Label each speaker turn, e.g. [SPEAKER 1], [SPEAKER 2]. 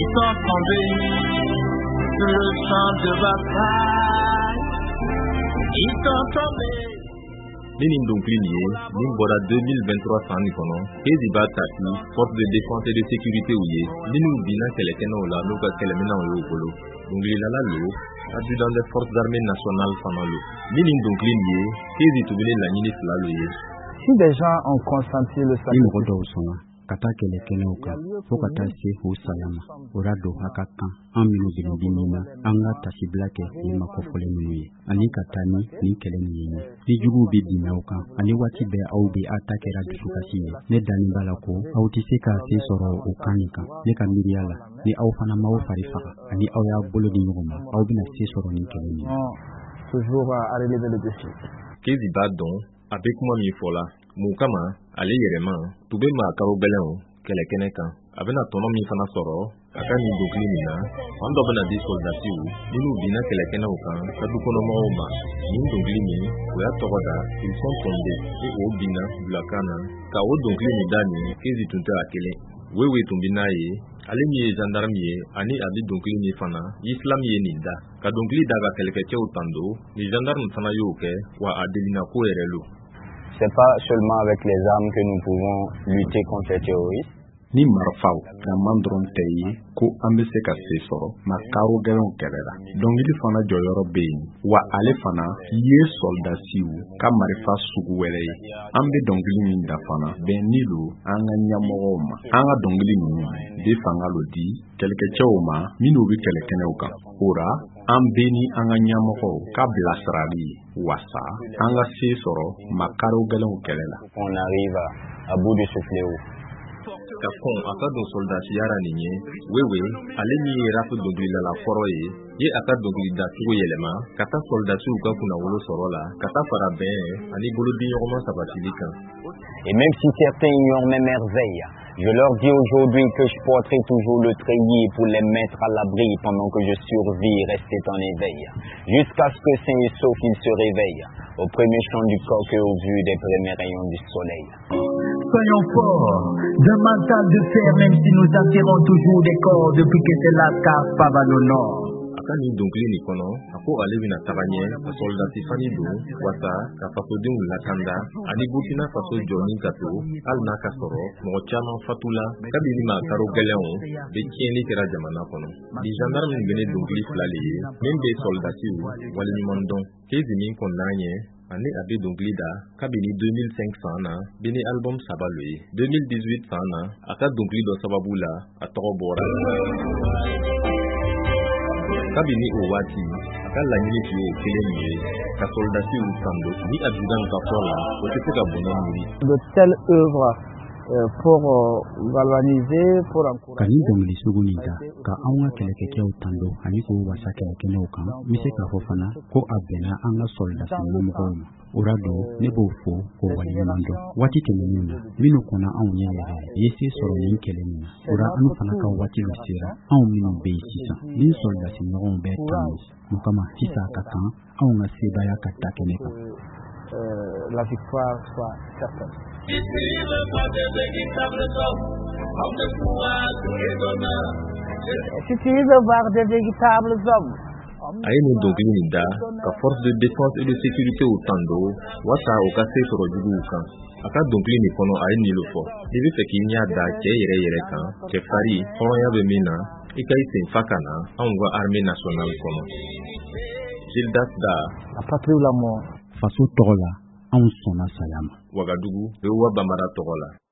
[SPEAKER 1] sont tombés sur le champ de bataille. Ils sont tombés.
[SPEAKER 2] Ninin Donkliniye, Nimbora 2023 Sani Kono, Keziba Taki, force de défense et de sécurité ouye, Ninu Bina Kelekena Ola, Loga Kelemena Oyokolo, Donglilala Lo, adjudant des forces armées nationales Fanalo. Ninin Donkliniye, Kezi Tubile la Nini Flaloye.
[SPEAKER 3] Si des gens ont consenti le sacrifice,
[SPEAKER 4] kata kelekele uka fokata se ho salama orado hakaka amino binobinina anga tasiblake ni makofole nuye ani katani ni keleni ni jugu bidina uka ani wati be au be atakera dusukasi ne dani balako au tiseka se soro ukanika ne kamiriala ni au fana mawo farifaka ani au ya bolo di ngoma au bina se soro ni keleni
[SPEAKER 3] toujours à relever le défi
[SPEAKER 2] Kezi badon avec moi mi fola mukama ale yerema tube ma karo belon kelekene kan abena tono mi fana soro aka ni dogli mina ondo bena di soldati u ninu bina kelekene ukan kadu kono mo ma ni dogli mi o ya togoda ils sont tombés et o bina blakana ka o dogli mi dani kezi tunta akele wewe tumbina ye ale mi gendarme ye ani abi dogli mi fana islam ye ninda ka dogli daga kelekeke utando ni gendarme fana yoke wa adelina ko erelo.
[SPEAKER 5] C'est pas seulement avec les armes que nous pouvons lutter contre les terroristes.
[SPEAKER 4] Ni marfaw na mandron tayi ko ambe se ka se soro ma karo garon kelela donc il fana joyoro beyin wa ale fana ye soldasiu ka marifa sugu wele ambe dongili min da fana ben nilu anga nyamogo ma anga dongili min de fanga lodi kelke chewma minu bi kelekene uka ora ambeni anga nyamogo ka blasrali wasa anga se soro ma karo garon kelela
[SPEAKER 5] on arrive à bout de ce fléau.
[SPEAKER 2] Kakon akado soldat yara ninye wewe alemi rafu dogila la foroye ye akado dogila tugo yelema kata soldat uka kuna wolo sorola kata farabe ani bolodi yoma sabatilika.
[SPEAKER 5] Et même si certains ignorent mes merveilles, je leur dis aujourd'hui que je porterai toujours le treillis pour les mettre à l'abri pendant que je survis rester en éveil, jusqu'à ce que sain et sauf ils se réveillent, au premier chant du coq et au vu des premiers rayons du soleil.
[SPEAKER 1] Soyons forts, d'un mental de fer, même si nous attirons toujours des corps depuis que c'est la carte pas va au nord.
[SPEAKER 2] Akani dongli ni kono, ako alevi na tabanye, a soldati fani do, wata, ka fasodin lakanda, ani Burkina Faso joni kato, al na kasoro, mo chama fatula, kabili ma karo galeon, be kieni tera jamana kono. Di gendarme ngene dongli flaliye, membe soldati u, wali ni mondon, kezi min konnanye, ani abe dongli da, kabini 2500 na, bini album sabalwe, 2018 sana, aka dongli do sababula, atoro bora. Kabini Owati, akala nyini tuye keleniye, ka soldati ou sando, ni adjudant kafola, otete ka bonamuri.
[SPEAKER 3] De telles œuvres pour galvaniser, pour encourager.
[SPEAKER 4] Kani dongli sugunita, ka aunga kelekeke utando, ani ko wasa kelekene ukan, mise ka fofana, ko abena anga soldati namukoma. Urado nebo fo ko walimando wati kelenina minu kona au nyere yesi soro yin kelenina ura anu fanaka wati lusira au minu beisisa min soldati nyon be tamis mukama fisa katan au nga sebaya katakeneka
[SPEAKER 3] la victoire soit certaine.
[SPEAKER 1] Ici le pas des véritables hommes, hommes de courage et d'honneur.
[SPEAKER 3] Si tu veux voir des véritables hommes,
[SPEAKER 2] Aïnou dongli da, ka force de défense et de sécurité au tando, wata okase soro jugu ukan. Aka dongli ni kono aïni le fo. Divi feki nya da ke yere kan, ke fari, kono ya bemina, ikai sen fakana, anwa armée nationale kono. Gildas da,
[SPEAKER 3] la patrie ou la mort.
[SPEAKER 4] Faso togola, an sona sayama.
[SPEAKER 2] Ouagadougou, Bewa Bamara togola.